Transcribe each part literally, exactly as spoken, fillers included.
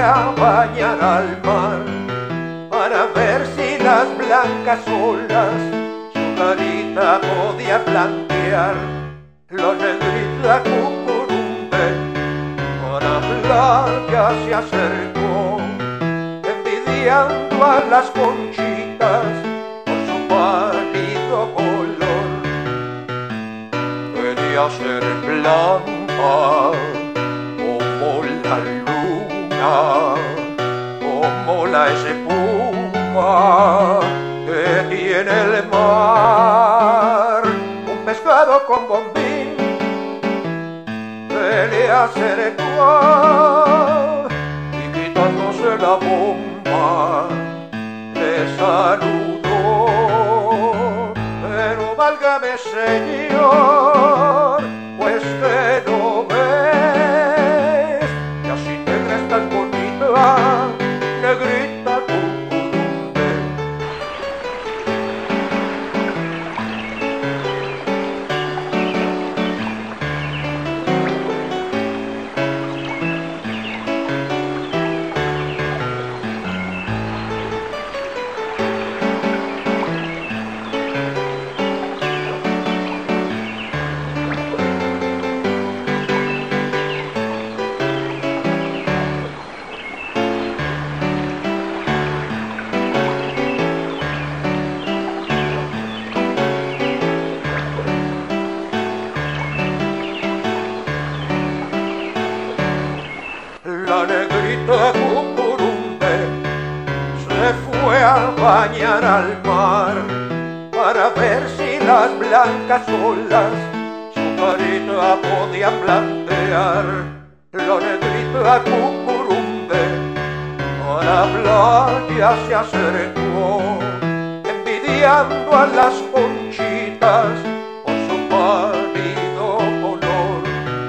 a bañar al mar para ver si las blancas olas su carita podía blanquear. La negrita cucurumbe para hablar ya se acercó, envidiando a las conchitas por su pálido color. Quería ser blanca como la luna, como la espuma que tiene el mar. Un pescado con bombín se le acercó y quitándose la bomba le saludó. Pero válgame Señor, pues que no ves que así negra es tan bonita, negrita cucurumbe. La negrita cucurumbe se fue a bañar al mar para ver si las blancas olas su carita podían blanquear. La negrita cucurumbe para hablar ya se acercó, envidiando a las conchitas por su pálido color.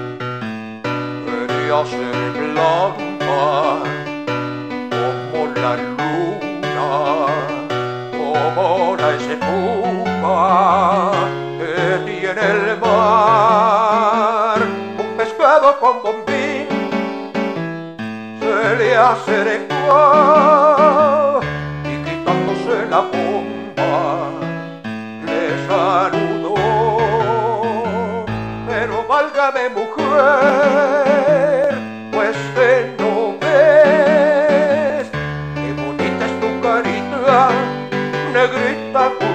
Quería ser blanca como la luna, como la espuma que tiene el mar. Un pescado con bombín se le acercó y quitándose la bomba le saludó. Pero válgame mujer, pues que no ves qué bonita es tu carita, negrita.